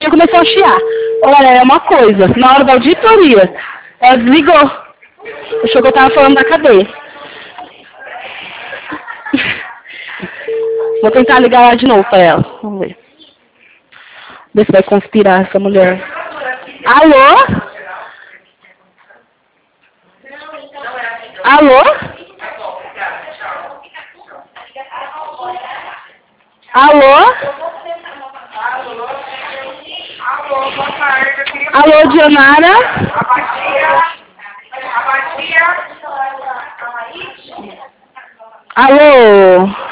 começou a chiar. Olha, é uma coisa. Na hora da auditoria, ela desligou. Achou que eu tava falando da cadeia. Vou tentar ligar lá de novo pra ela. Vamos ver. Ver se vai conspirar essa mulher. Alô? Alô? Alô? Alô, boa tarde. Eu queria... Alô, Dionara? Abatia. Alô?